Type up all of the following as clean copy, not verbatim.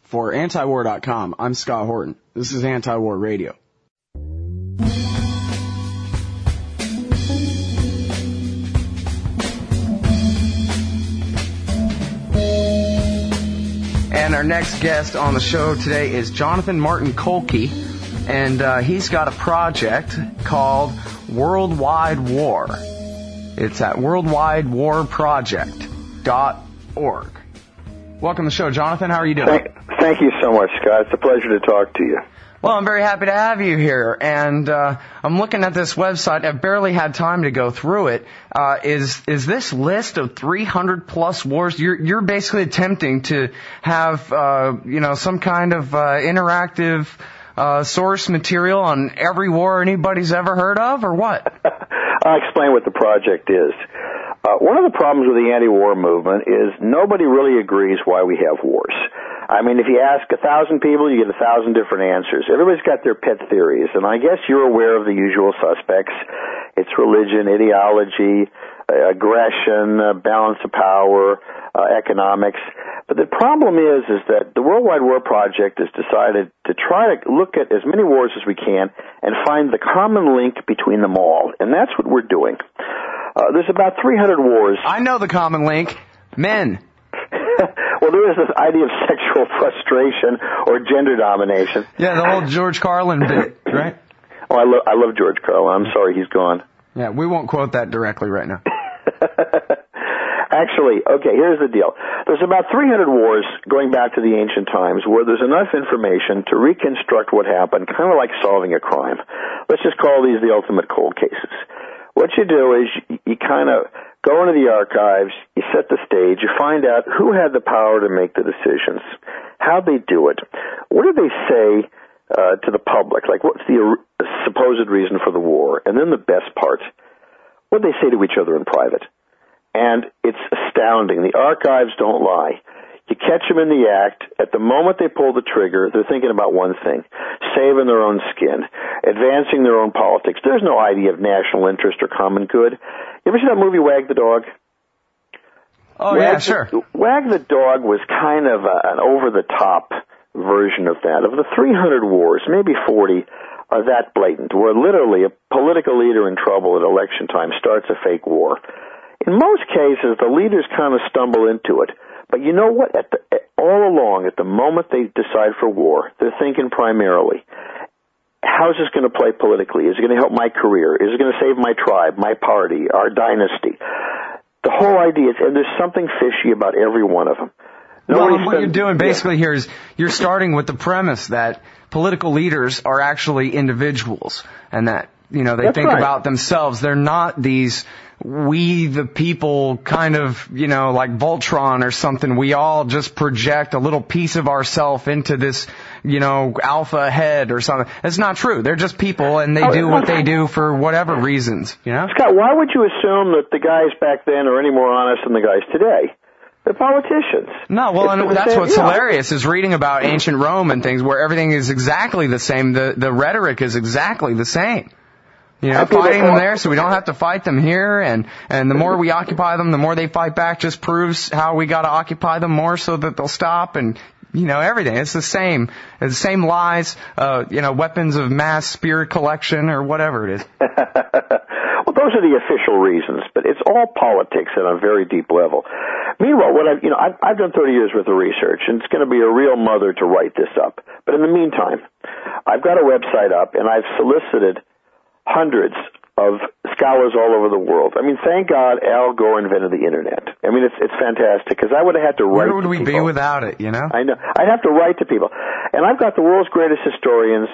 For antiwar.com, I'm Scott Horton. This is Anti-War Radio. And our next guest on the show today is Jonathan Martin Kolke, and he's got a project called Worldwide War. It's at worldwidewarproject.org. Welcome to the show, Jonathan. How are you doing? Thank you so much, Scott. It's a pleasure to talk to you. Well, I'm very happy to have you here, and I'm looking at this website. I've barely had time to go through it. Is this list of 300 plus wars? You're basically attempting to have some kind of interactive source material on every war anybody's ever heard of, or what? I'll explain what the project is. One of the problems with the anti-war movement is nobody really agrees why we have wars. I mean, if you ask 1,000 people, you get 1,000 different answers. Everybody's got their pet theories, and I guess you're aware of the usual suspects. It's religion, ideology, aggression, balance of power, economics. But the problem is that the Worldwide War Project has decided to try to look at as many wars as we can and find the common link between them all, and that's what we're doing. There's about 300 wars. I know the common link. Men. Well, there is this idea of sexual frustration or gender domination. Yeah, the whole George Carlin bit, right? Oh, I love George Carlin. I'm sorry he's gone. Yeah, we won't quote that directly right now. Actually, okay, here's the deal. There's about 300 wars going back to the ancient times where there's enough information to reconstruct what happened, kind of like solving a crime. Let's just call these the ultimate cold cases. What you do is you kind of go into the archives, you set the stage, you find out who had the power to make the decisions, how they do it, what did they say to the public, like what's the supposed reason for the war, and then the best part, what did they say to each other in private. And it's astounding. The archives don't lie. You catch them in the act. At the moment they pull the trigger, they're thinking about one thing, saving their own skin, advancing their own politics. There's no idea of national interest or common good. You ever see that movie Wag the Dog? Oh, yeah, sure. Wag the Dog was kind of an over-the-top version of that. Of the 300 wars, maybe 40 are that blatant, where literally a political leader in trouble at election time starts a fake war. In most cases, the leaders kind of stumble into it. But you know what? All along, at the moment they decide for war, they're thinking primarily, how is this going to play politically? Is it going to help my career? Is it going to save my tribe, my party, our dynasty? The whole idea is, and there's something fishy about every one of them. What you're doing basically here is you're starting with the premise that political leaders are actually individuals, and that, they think about themselves. They're not these we the people kind of, like Voltron or something. We all just project a little piece of ourselves into this, alpha head or something. It's not true. They're just people, and they do what they do for whatever reasons, Scott, why would you assume that the guys back then are any more honest than the guys today? They're politicians. No, well, and that's what's hilarious is reading about ancient Rome and things where everything is exactly the same. The rhetoric is exactly the same. Fighting them there so we don't have to fight them here, and the more we occupy them, the more they fight back, just proves how we got to occupy them more so that they'll stop, and everything. It's the same. It's the same lies, weapons of mass spirit collection or whatever it is. Well, those are the official reasons, but it's all politics at a very deep level. Meanwhile, I've done 30 years worth of research, and it's going to be a real mother to write this up. But in the meantime, I've got a website up, and I've solicited hundreds of scholars all over the world. I mean, thank God Al Gore invented the Internet. I mean, it's fantastic, because I would have had to write to people. Where would we be without it, I know. I'd have to write to people. And I've got the world's greatest historians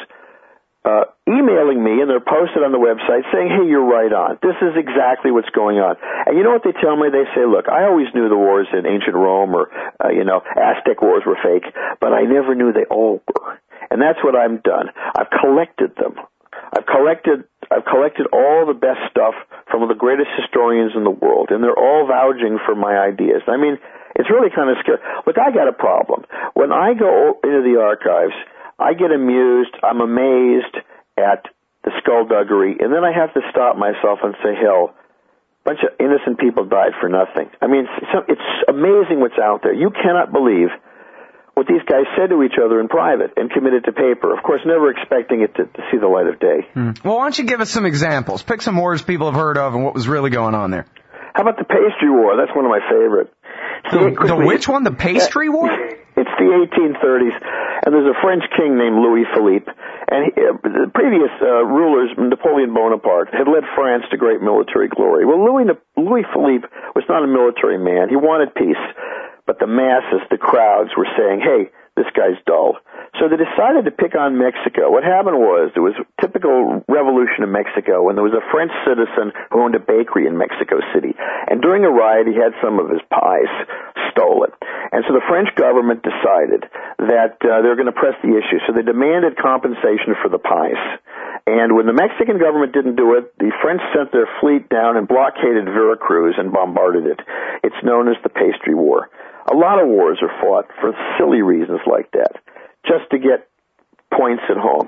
emailing me, and they're posted on the website saying, hey, you're right on. This is exactly what's going on. And you know what they tell me? They say, look, I always knew the wars in ancient Rome or, Aztec wars were fake, but I never knew they all were. And that's what I've done. I've collected them. I've collected all the best stuff from the greatest historians in the world, and they're all vouching for my ideas. I mean, it's really kind of scary. Look, I got a problem. When I go into the archives, I get amused, I'm amazed at the skullduggery, and then I have to stop myself and say, hell, a bunch of innocent people died for nothing. I mean, it's amazing what's out there. You cannot believe what these guys said to each other in private and committed to paper. Of course, never expecting it to see the light of day. Well, why don't you give us some examples? Pick some wars people have heard of and what was really going on there. How about the pastry war? That's one of my favorite. The which one? The pastry war? It's the 1830s, and there's a French king named Louis Philippe, and the previous rulers, Napoleon Bonaparte, had led France to great military glory. Well, Louis Philippe was not a military man. He wanted peace, but the masses, the crowds, were saying, hey, this guy's dull. So they decided to pick on Mexico. What happened was there was a typical revolution in Mexico when there was a French citizen who owned a bakery in Mexico City. And during a riot, he had some of his pies stolen. And so the French government decided that they were going to press the issue. So they demanded compensation for the pies. And when the Mexican government didn't do it, the French sent their fleet down and blockaded Veracruz and bombarded it. It's known as the Pastry War. A lot of wars are fought for silly reasons like that, just to get points at home.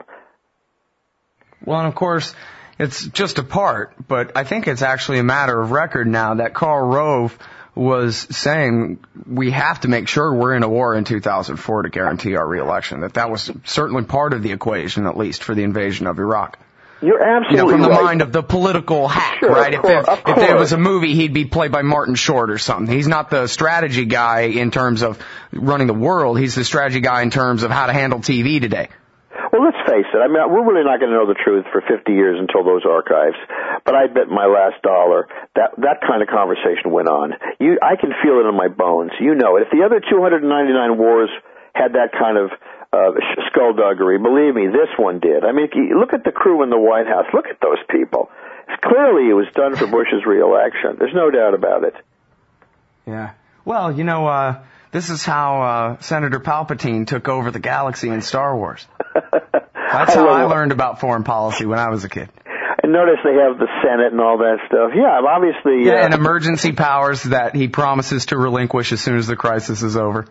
Well, and of course, it's just a part, but I think it's actually a matter of record now that Karl Rove was saying we have to make sure we're in a war in 2004 to guarantee our reelection. That was certainly part of the equation, at least, for the invasion of Iraq. You're absolutely from the right. mind of the political hack, sure, right? If there was a movie, he'd be played by Martin Short or something. He's not the strategy guy in terms of running the world. He's the strategy guy in terms of how to handle TV today. Well, let's face it. I mean, we're really not going to know the truth for 50 years until those archives. But I bet my last dollar that kind of conversation went on. I can feel it in my bones. You know it. If the other 299 wars had that kind of skullduggery, believe me, this one did. I mean, look at the crew in the White House. Look at those people. Clearly, it was done for Bush's reelection. There's no doubt about it. Yeah. Well, this is how Senator Palpatine took over the galaxy in Star Wars. That's how I learned about foreign policy when I was a kid. And notice they have the Senate and all that stuff. Yeah, obviously. Yeah, and emergency powers that he promises to relinquish as soon as the crisis is over.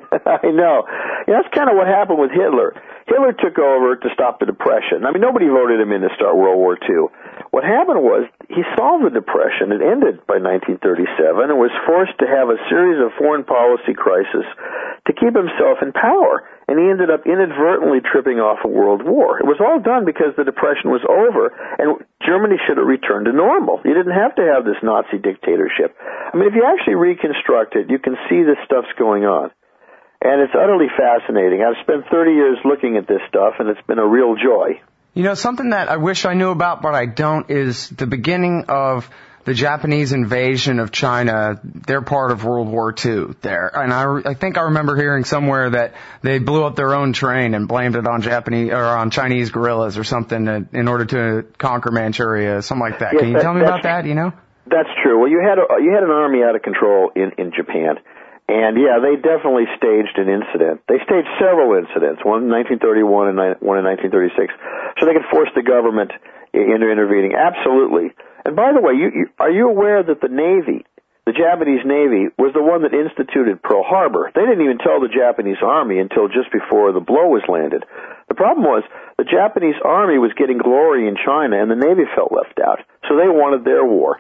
I know. Yeah, that's kind of what happened with Hitler. Hitler took over to stop the Depression. I mean, nobody voted him in to start World War II. What happened was he solved the Depression. It ended by 1937 and was forced to have a series of foreign policy crises to keep himself in power. And he ended up inadvertently tripping off a world war. It was all done because the Depression was over, and Germany should have returned to normal. You didn't have to have this Nazi dictatorship. I mean, if you actually reconstruct it, you can see this stuff's going on. And it's utterly fascinating. I've spent 30 years looking at this stuff, and it's been a real joy. Something that I wish I knew about, but I don't, is the beginning of the Japanese invasion of China. They're part of World War II there. And I think I remember hearing somewhere that they blew up their own train and blamed it on on Chinese guerrillas or something in order to conquer Manchuria, something like that. Yes, Can you tell me about that, That's true. Well, you had an army out of control in Japan. And yeah, they definitely staged an incident. They staged several incidents, one in 1931 and one in 1936, so they could force the government into intervening. Absolutely. And by the way, are you aware that the Navy, the Japanese Navy, was the one that instituted Pearl Harbor? They didn't even tell the Japanese Army until just before the blow was landed. The problem was the Japanese Army was getting glory in China, and the Navy felt left out, so they wanted their war.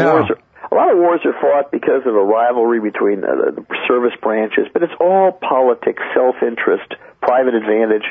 A lot of wars are fought because of a rivalry between the service branches, but it's all politics, self-interest, private advantage.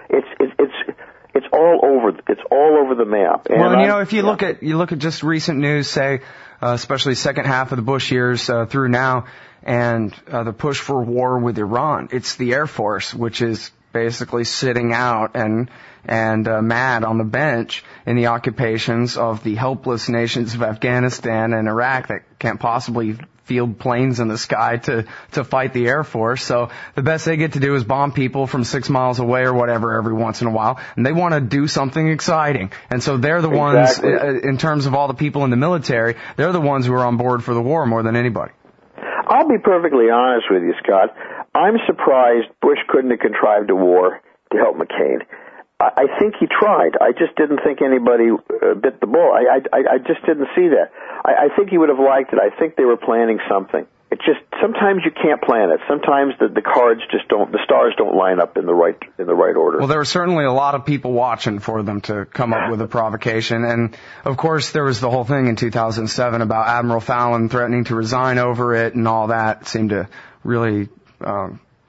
It's all over the map. And well, if you look at just recent news, say, especially second half of the Bush years through now, and the push for war with Iran, it's the Air Force which is basically sitting out and mad on the bench in the occupations of the helpless nations of Afghanistan and Iraq that can't possibly field planes in the sky to fight the Air Force. So the best they get to do is bomb people from 6 miles away or whatever every once in a while, and they want to do something exciting. And so they're the ones, in terms of all the people in the military, they're the ones who are on board for the war more than anybody. I'll be perfectly honest with you, Scott. I'm surprised Bush couldn't have contrived a war to help McCain. I think he tried. I just didn't think anybody bit the bullet. I just didn't see that. I think he would have liked it. I think they were planning something. It's just sometimes you can't plan it. Sometimes the cards just don't. The stars don't line up in the right order. Well, there were certainly a lot of people watching for them to come up with a provocation, and of course there was the whole thing in 2007 about Admiral Fallon threatening to resign over it, and all that seemed to really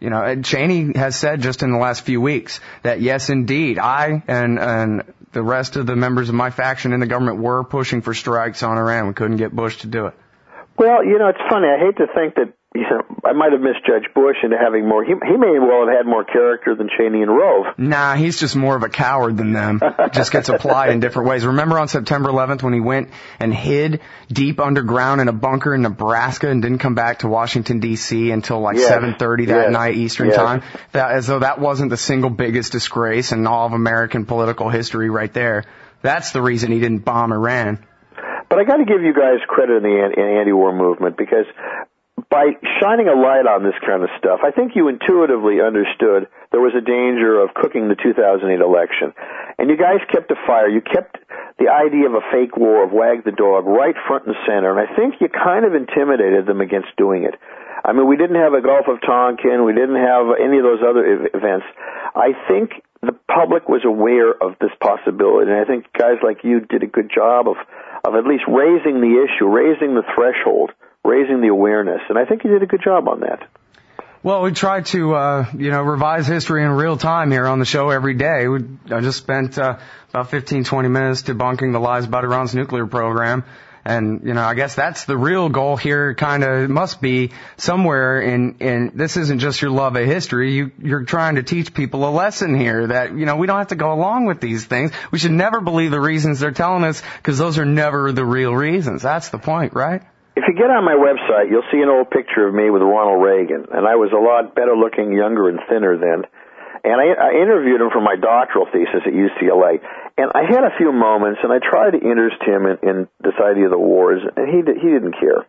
You know, and Cheney has said just in the last few weeks that yes, indeed, I and the rest of the members of my faction in the government were pushing for strikes on Iran. We couldn't get Bush to do it. Well, you know, it's funny. I hate to think that, you know, I might have misjudged Bush into having more. He may well have had more character than Cheney and Rove. Nah, he's just more of a coward than them. Just gets applied in different ways. Remember on September 11th when he went and hid deep underground in a bunker in Nebraska and didn't come back to Washington, D.C. until like 7:30 that night Eastern time? As though that wasn't the single biggest disgrace in all of American political history right there. That's the reason he didn't bomb Iran. But I got to give you guys credit in the anti-war movement, because by shining a light on this kind of stuff, I think you intuitively understood there was a danger of cooking the 2008 election. And you guys kept a fire. You kept the idea of a fake war, of wag the dog, right front and center. And I think you kind of intimidated them against doing it. I mean, we didn't have a Gulf of Tonkin. We didn't have any of those other events. I think the public was aware of this possibility. And I think guys like you did a good job of at least raising the issue, raising the threshold, raising the awareness, and I think you did a good job on that. Well, we try to, revise history in real time here on the show every day. I just spent about 15, 20 minutes debunking the lies about Iran's nuclear program. And, you know, I guess that's the real goal here, kind of must be somewhere in this isn't just your love of history. You're trying to teach people a lesson here that, you know, we don't have to go along with these things. We should never believe the reasons they're telling us, because those are never the real reasons. That's the point, right? If you get on my website, you'll see an old picture of me with Ronald Reagan, and I was a lot better looking, younger, and thinner then. And I interviewed him for my doctoral thesis at UCLA, and I had a few moments, and I tried to interest him in this idea of the wars, and he didn't care.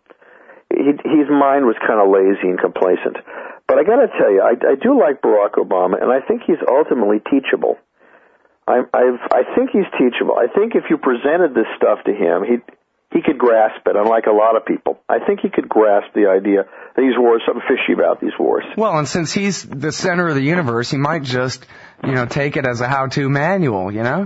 His mind was kind of lazy and complacent. But I got to tell you, I do like Barack Obama, and I think he's ultimately teachable. I think he's teachable. I think if you presented this stuff to him, he could grasp it, unlike a lot of people. I think he could grasp the idea that these wars, something fishy about these wars. Well, and since he's the center of the universe, he might just, take it as a how-to manual, Yeah,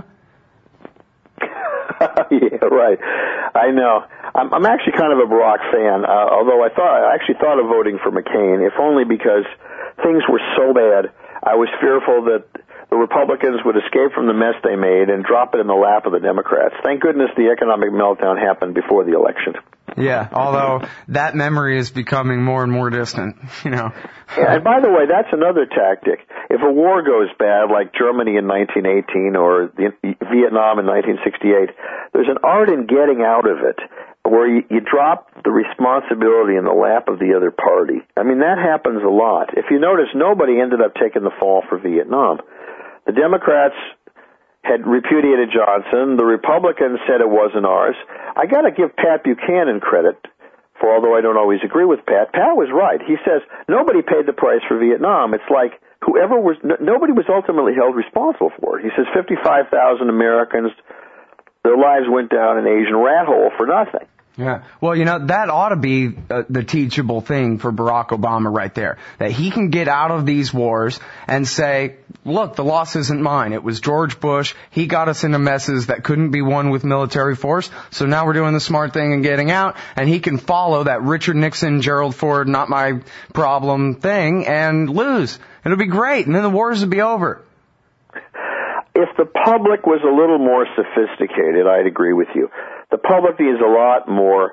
right. I know. I'm actually kind of a Barack fan, although I actually thought of voting for McCain, if only because things were so bad. I was fearful that the Republicans would escape from the mess they made and drop it in the lap of the Democrats. Thank goodness the economic meltdown happened before the election. Yeah, although that memory is becoming more and more distant, Yeah, and by the way, that's another tactic. If a war goes bad, like Germany in 1918 or Vietnam in 1968, there's an art in getting out of it, where you drop the responsibility in the lap of the other party. I mean, that happens a lot. If you notice, nobody ended up taking the fall for Vietnam. The Democrats had repudiated Johnson. The Republicans said it wasn't ours. I got to give Pat Buchanan credit for, although I don't always agree with Pat. Pat was right. He says nobody paid the price for Vietnam. It's like nobody was ultimately held responsible for it. He says 55,000 Americans, their lives went down an Asian rat hole for nothing. Yeah. Well, that ought to be the teachable thing for Barack Obama right there. That he can get out of these wars and say, look, the loss isn't mine. It was George Bush. He got us into messes that couldn't be won with military force. So now we're doing the smart thing and getting out. And he can follow that Richard Nixon, Gerald Ford, not my problem thing and lose. It'll be great. And then the wars will be over. If the public was a little more sophisticated, I'd agree with you. The public needs a lot more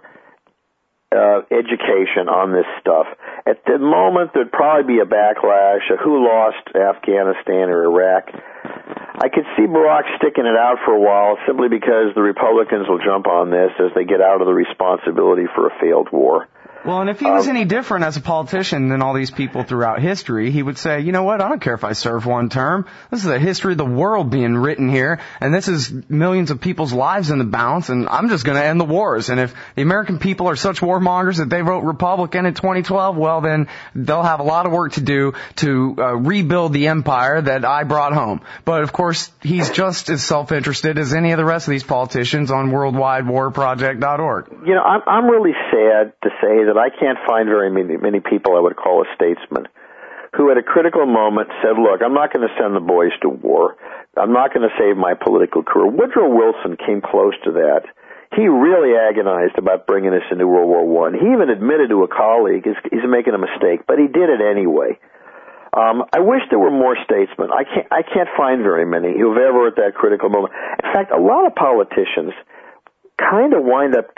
education on this stuff. At the moment, there'd probably be a backlash of who lost Afghanistan or Iraq. I could see Barack sticking it out for a while simply because the Republicans will jump on this as they get out of the responsibility for a failed war. Well, and if he was any different as a politician than all these people throughout history, he would say, you know what, I don't care if I serve one term. This is the history of the world being written here, and this is millions of people's lives in the balance, and I'm just going to end the wars. And if the American people are such warmongers that they vote Republican in 2012, well, then they'll have a lot of work to do to rebuild the empire that I brought home. But, of course, he's just as self-interested as any of the rest of these politicians on worldwidewarproject.org. I'm really sad to say that I can't find very many people I would call a statesman who at a critical moment said, look, I'm not going to send the boys to war. I'm not going to save my political career. Woodrow Wilson came close to that. He really agonized about bringing us into World War I. He even admitted to a colleague he's making a mistake, but he did it anyway. I wish there were more statesmen. I can't find very many who've ever at that critical moment. In fact, a lot of politicians kind of wind up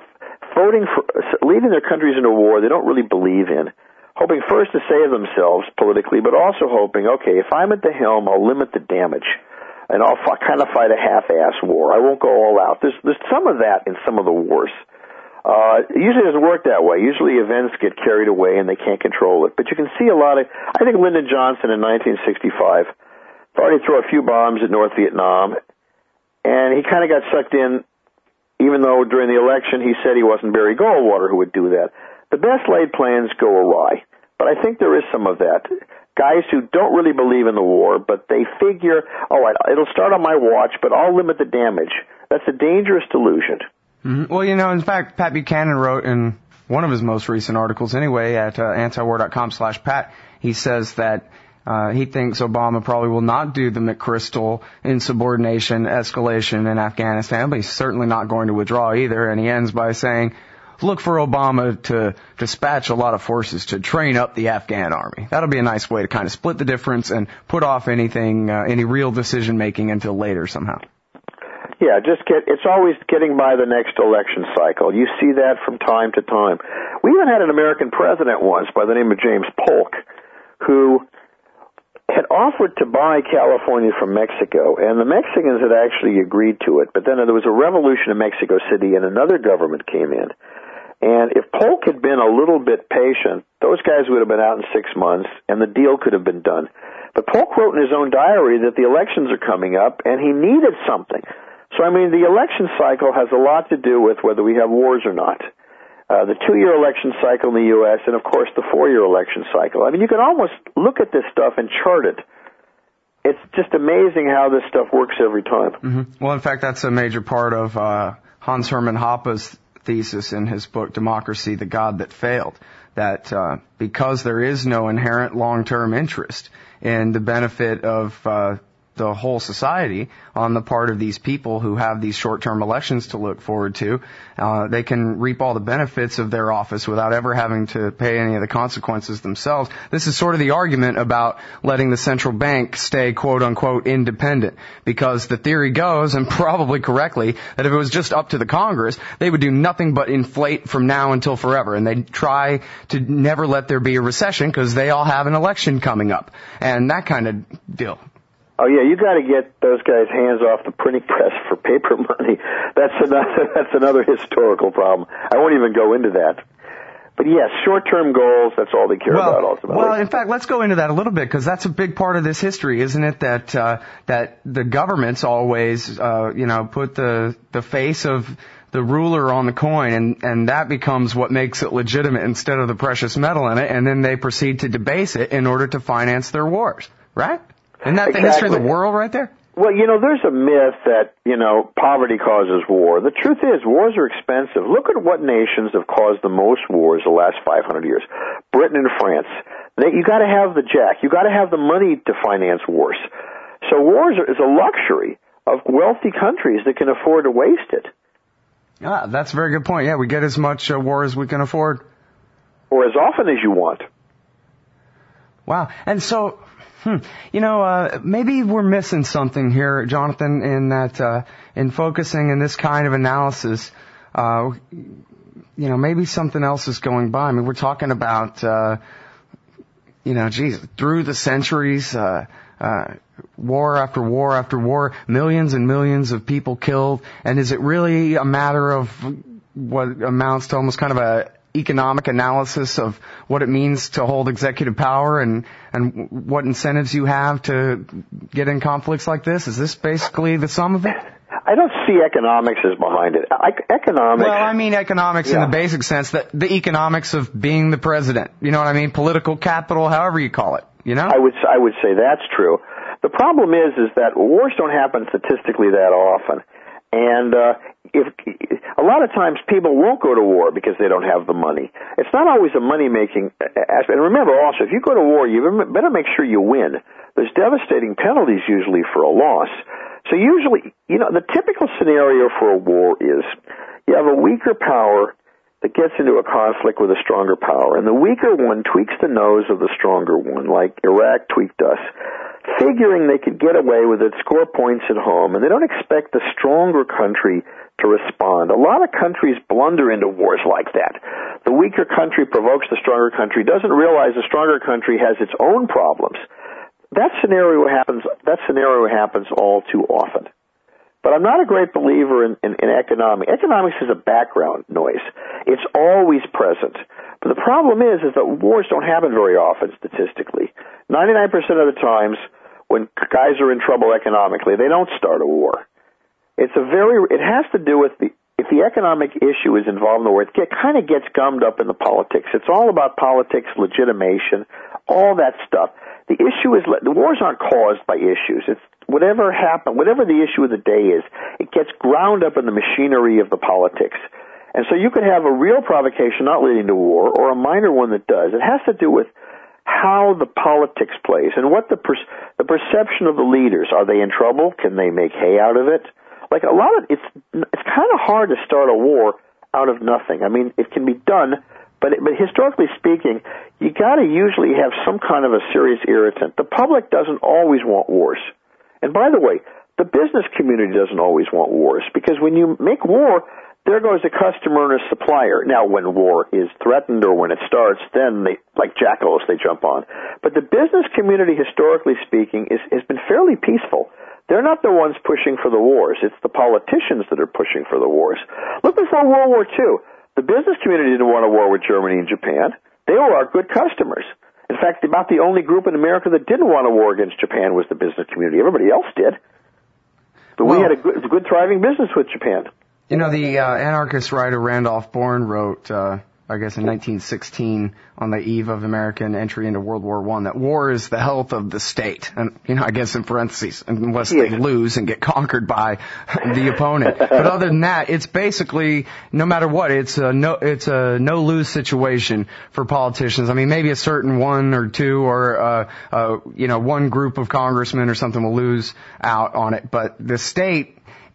leading their countries into a war they don't really believe in, hoping first to save themselves politically, but also hoping, okay, if I'm at the helm, I'll limit the damage, and I'll kind of fight a half-ass war. I won't go all out. There's some of that in some of the wars. It usually doesn't work that way. Usually events get carried away and they can't control it. But you can see a lot of, I think Lyndon Johnson in 1965 thought he'd throw a few bombs at North Vietnam, and he kind of got sucked in, even though during the election he said he wasn't Barry Goldwater who would do that. The best laid plans go awry. But I think there is some of that. Guys who don't really believe in the war, but they figure, all right, it'll start on my watch, but I'll limit the damage. That's a dangerous delusion. Mm-hmm. Well, in fact, Pat Buchanan wrote in one of his most recent articles anyway at antiwar.com/Pat, he says that he thinks Obama probably will not do the McChrystal insubordination escalation in Afghanistan, but he's certainly not going to withdraw either. And he ends by saying, look for Obama to dispatch a lot of forces to train up the Afghan army. That'll be a nice way to kind of split the difference and put off any real decision making until later somehow. Yeah, it's always getting by the next election cycle. You see that from time to time. We even had an American president once by the name of James Polk, who had offered to buy California from Mexico, and the Mexicans had actually agreed to it, but then there was a revolution in Mexico City and another government came in. And if Polk had been a little bit patient, those guys would have been out in 6 months, and the deal could have been done. But Polk wrote in his own diary that the elections are coming up, and he needed something. So, the election cycle has a lot to do with whether we have wars or not. The 2-year election cycle in the U.S., and, of course, the 4-year election cycle. You can almost look at this stuff and chart it. It's just amazing how this stuff works every time. Mm-hmm. Well, in fact, that's a major part of Hans Hermann Hoppe's thesis in his book, Democracy, the God That Failed, that because there is no inherent long-term interest in the benefit of the whole society on the part of these people who have these short-term elections to look forward to, they can reap all the benefits of their office without ever having to pay any of the consequences themselves. This is sort of the argument about letting the central bank stay quote-unquote independent, because the theory goes, and probably correctly, that if it was just up to the Congress, they would do nothing but inflate from now until forever, and they'd try to never let there be a recession because they all have an election coming up, and that kind of deal. Oh yeah, you got to get those guys' hands off the printing press for paper money. That's another historical problem. I won't even go into that. But yes, short-term goals, that's all they care about ultimately. Well, in fact, let's go into that a little bit, because that's a big part of this history, isn't it? That the governments always, put the face of the ruler on the coin, and that becomes what makes it legitimate instead of the precious metal in it, and then they proceed to debase it in order to finance their wars, right? Isn't that the history of the world right there? Well, there's a myth that, poverty causes war. The truth is, wars are expensive. Look at what nations have caused the most wars the last 500 years. Britain and France. You got to have the jack. You got to have the money to finance wars. So wars is a luxury of wealthy countries that can afford to waste it. Ah, that's a very good point. Yeah, we get as much war as we can afford. Or as often as you want. Wow. And so, maybe we're missing something here, Jonathan, in that, in focusing in this kind of analysis, maybe something else is going by. We're talking about, through the centuries, war after war after war, millions and millions of people killed. And is it really a matter of what amounts to almost kind of a economic analysis of what it means to hold executive power and what incentives you have to get in conflicts like this? Is this basically the sum of it? I don't see economics as behind it. Economics. Well, I mean economics in the basic sense, that the economics of being the president. You know what I mean? Political capital, however you call it. I would say that's true. The problem is that wars don't happen statistically that often. And if a lot of times people won't go to war because they don't have the money. It's not always a money-making aspect. And remember also, if you go to war, you better make sure you win. There's devastating penalties usually for a loss. So usually, the typical scenario for a war is you have a weaker power, that gets into a conflict with a stronger power, and the weaker one tweaks the nose of the stronger one, like Iraq tweaked us, figuring they could get away with it, score points at home, and they don't expect the stronger country to respond. A lot of countries blunder into wars like that. The weaker country provokes the stronger country, doesn't realize the stronger country has its own problems. That scenario happens all too often. But I'm not a great believer in economics. Economics is a background noise. It's always present. But the problem is that wars don't happen very often statistically. 99% of the times when guys are in trouble economically, they don't start a war. It has to do with if the economic issue is involved in the war, it kind of gets gummed up in the politics. It's all about politics, legitimation, all that stuff. The issue is, the wars aren't caused by issues. It's whatever the issue of the day is, it gets ground up in the machinery of the politics. And so you could have a real provocation not leading to war, or a minor one that does. It has to do with how the politics plays and what the perception of the leaders. Are they in trouble? Can they make hay out of it? Like it's kind of hard to start a war out of nothing. I mean, it can be done, but historically speaking, you got to usually have some kind of a serious irritant. The public doesn't always want wars. And by the way, the business community doesn't always want wars, because when you make war, there goes a customer and a supplier. Now, when war is threatened or when it starts, then they, like jackals, they jump on. But the business community, historically speaking, has been fairly peaceful. They're not the ones pushing for the wars. It's the politicians that are pushing for the wars. Look before World War II. The business community didn't want a war with Germany and Japan. They were our good customers. In fact, about the only group in America that didn't want a war against Japan was the business community. Everybody else did. But we had a good thriving business with Japan. You know, the anarchist writer Randolph Bourne wrote, I guess in 1916, on the eve of American entry into World War I, that war is the health of the state. And, you know, I guess in parentheses, unless they lose and get conquered by the opponent. But other than that, it's basically, no matter what, it's a no-lose situation for politicians. I mean, maybe a certain one or two or, one group of congressmen or something will lose out on it. But the state,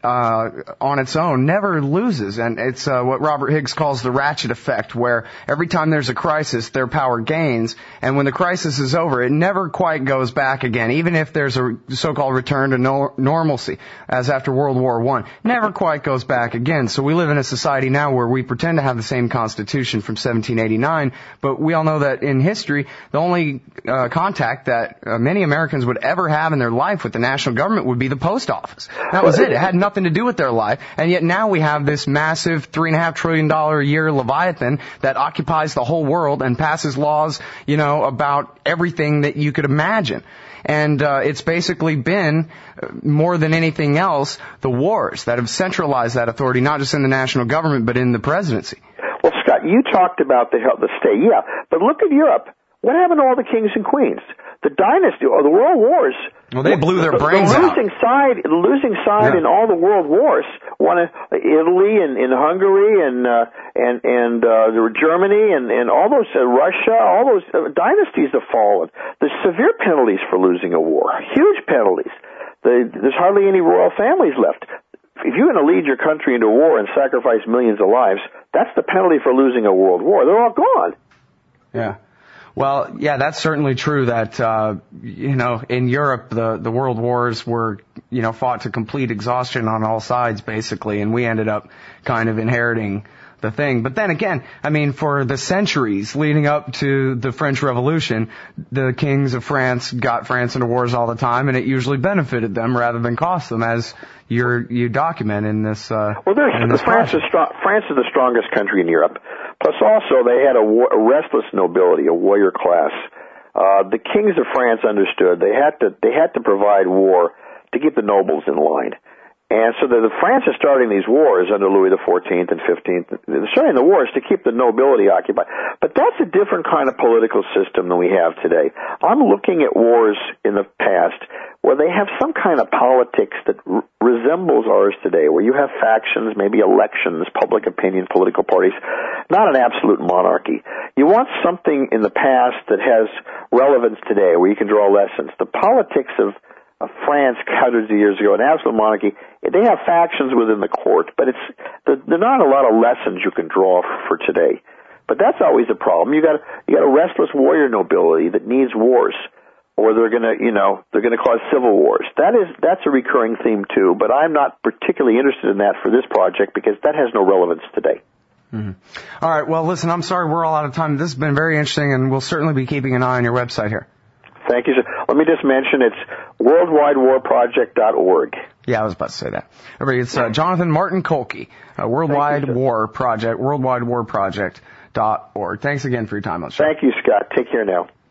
on its own never loses, and it's what Robert Higgs calls the ratchet effect, where every time there's a crisis, their power gains, and when the crisis is over, it never quite goes back again, even if there's a so-called return to normalcy, as after World War I, never quite goes back again. So we live in a society now where we pretend to have the same Constitution from 1789, but we all know that in history, the only contact that many Americans would ever have in their life with the national government would be the post office. That was it. It had nothing to do with their life, and yet now we have this massive $3.5 trillion a year Leviathan that occupies the whole world and passes laws, about everything that you could imagine. And it's basically been, more than anything else, the wars that have centralized that authority, not just in the national government, but in the presidency. Well, Scott, you talked about the state, but look at Europe. What happened to all the kings and queens? The dynasty, or the world wars. Well, they blew their brains out. The losing side in all the world wars, Italy and Hungary and Germany and all those, Russia, all those dynasties have fallen. There's severe penalties for losing a war, huge penalties. There's hardly any royal families left. If you're going to lead your country into war and sacrifice millions of lives, that's the penalty for losing a world war. They're all gone. Yeah. Well, yeah, that's certainly true that, in Europe, the world wars were, fought to complete exhaustion on all sides, basically, and we ended up kind of inheriting the thing. But then again, I mean, for the centuries leading up to the French Revolution, the kings of France got France into wars all the time, and it usually benefited them rather than cost them, as you document in this. France is the strongest country in Europe. Plus, also, they had a restless nobility, a warrior class. The kings of France understood they had to provide war to keep the nobles in line. And so France is starting these wars under Louis XIV and XV. They're starting the wars to keep the nobility occupied. But that's a different kind of political system than we have today. I'm looking at wars in the past where they have some kind of politics that resembles ours today, where you have factions, maybe elections, public opinion, political parties, not an absolute monarchy. You want something in the past that has relevance today, where you can draw lessons. The politics of France hundreds of years ago, an absolute monarchy, they have factions within the court, but There are not a lot of lessons you can draw for today. But that's always a problem. You got a restless warrior nobility that needs wars, or they're gonna cause civil wars. That's a recurring theme too. But I'm not particularly interested in that for this project because that has no relevance today. Mm-hmm. All right. Well, listen, I'm sorry we're all out of time. This has been very interesting, and we'll certainly be keeping an eye on your website here. Thank you, sir. Let me just mention it's worldwidewarproject.org. Yeah, I was about to say that. Everybody, it's Jonathan Martin Kolke, Worldwide War Project, worldwidewarproject.org. Thanks again for your time on the show. Thank you, Scott. Take care now.